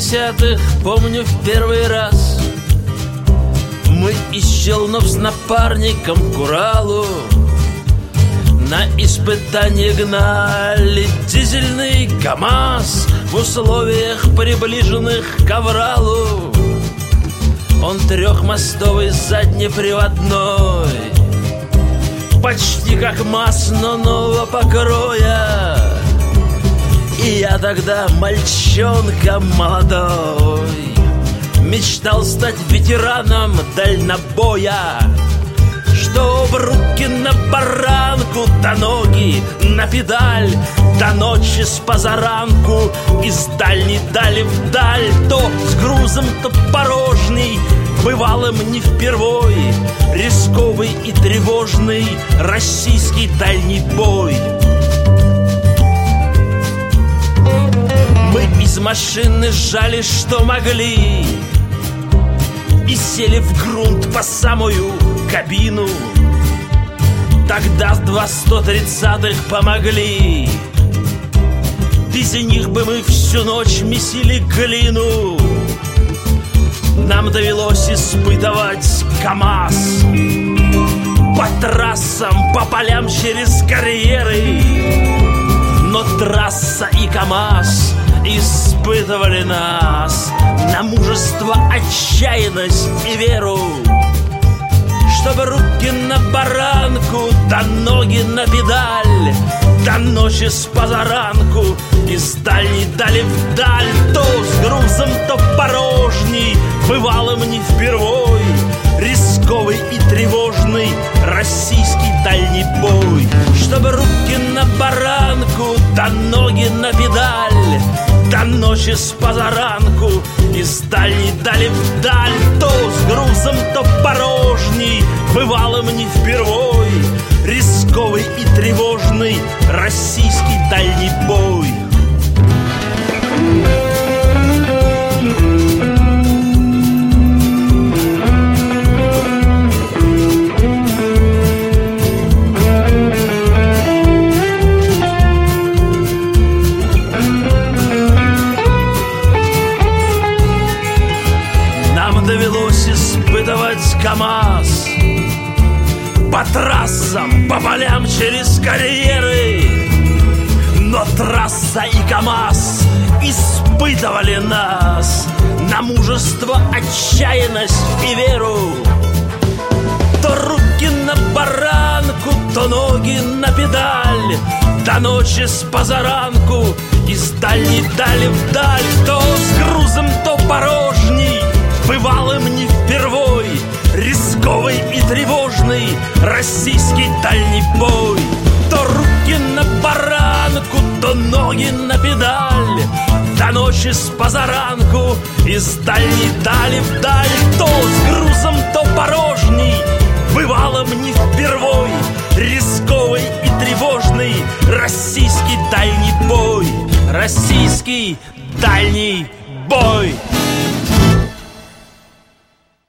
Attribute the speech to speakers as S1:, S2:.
S1: 80-х, помню, в первый раз мы из Челнов с напарником к Уралу на испытание гнали дизельный КамАЗ в условиях, приближенных к Авралу. Он трехмостовый, заднеприводной, почти как МАЗ, но нового покроя. И я тогда мальчонка молодой мечтал стать ветераном дальнобоя, чтоб руки на баранку, да ноги на педаль, до ночи с позаранку, из дальней дали вдаль. То с грузом, то порожней, бывалым не впервой, рисковый и тревожный российский дальний бой. Мы из машины сжали, что могли, и сели в грунт по самую кабину. Тогда 2 130-х помогли, без них бы мы всю ночь месили глину. Нам довелось испытывать КамАЗ по трассам, по полям через карьеры. Но трасса и КамАЗ испытывали нас на мужество, отчаянность и веру, чтобы руки на баранку, да ноги на педаль, до ночи с позаранку, из дальней дали вдаль. То с грузом, то порожней, бывалым не впервой, рисковый и тревожный российский дальний бой. Чтобы руки на баранку, да ноги на педаль, до ночи с позаранку, из дальней дали вдаль. То с грузом, то порожней, бывалым не впервой, рисковый и тревожный российский дальний бой. Довелось испытывать КамАЗ по трассам, по полям через карьеры. Но трасса и КамАЗ испытывали нас на мужество, отчаянность и веру. То руки на баранку, то ноги на педаль, до ночи с позаранку, из дальней дали вдаль. То с грузом, то порожней, бывалым не впервой, рисковый и тревожный российский дальний бой. То руки на баранку, то ноги на педаль, до ночи с позаранку, из дальней дали вдаль. То с грузом, то порожней, бывалым не впервой, рисковый и тревожный российский дальний бой. Российский дальний бой.